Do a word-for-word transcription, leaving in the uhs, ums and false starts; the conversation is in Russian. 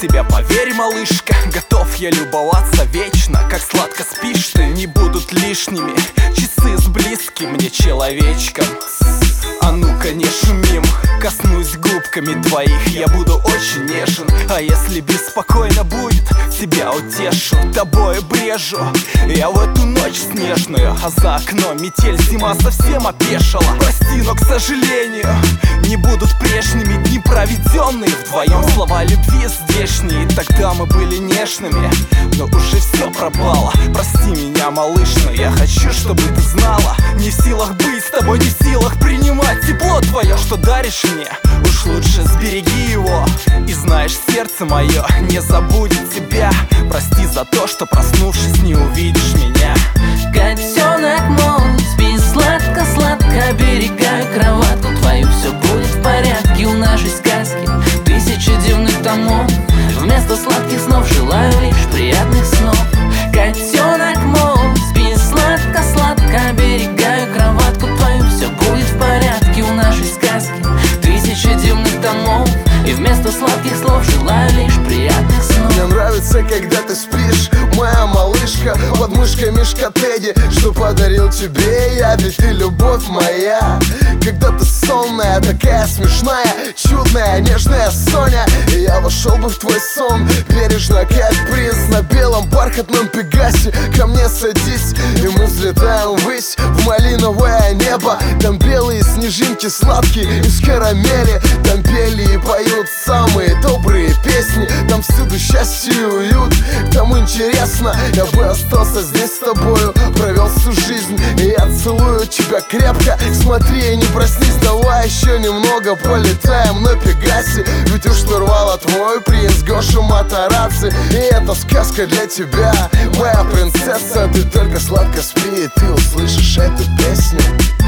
тебя, поверь, малышка. Готов я любоваться вечно, как сладко спишь ты. Не будут лишними часы с близким мне человечком. А ну-ка не шумим, коснусь губками твоих, я буду очень нежен. А если беспокойно будет, тебя утешу, тобой брежу я в эту ночь снежную. А за окном метель, зима совсем опешила. Прости, но, к сожалению, не будут прежними дни, проведенные вдвоем. Слова любви здешние, тогда мы были нежными, но уже все пропало. Прости меня, малыш, но я хочу, чтобы ты знала, не в силах быть с тобой, не в силах принимать тепло твое, что даришь мне. Уж лучше сбереги его, и знаешь, сердце мое не забудет тебя. Прости за то, что, проснувшись, не увидишь меня. Котенок мой, спи сладко-сладко, оберегаю кроватку твою, все будет в порядке. У нашей сказки тысячи дивных томов, вместо сладких снов желаю лишь приятных снов. Котенок мой, спи сладко-сладко, оберегаю кроватку твою, все будет в порядке. У нашей сказки тысячи дивных томов, и вместо сладких слов желаю лишь приятных снов. Мне нравится, когда ты спишь, моя малышка, под мышкой мишка Тедди, что подарил тебе я, ведь ты любовь моя. Когда ты сонная, такая смешная, чудная, нежная Соня, и я вошел бы в твой сон бережно, как приз на белом бархатном пегасе. Ко мне садись, и мы взлетаем ввысь, в малиновое небо. Там белые снежинки сладкие из карамели, там пели и поют самые добрые песни. Там всюду счастье и уют, там интересно. Я бы остался здесь с тобою, провел всю жизнь, и я целую тебя крепко. Смотри, не проснись, давай еще немного полетаем на Пегасе, ведь уж штурвала твой принц Гоша Матарадзе. И эта сказка для тебя, моя принцесса. Ты только сладко спи, и ты услышишь эту песню.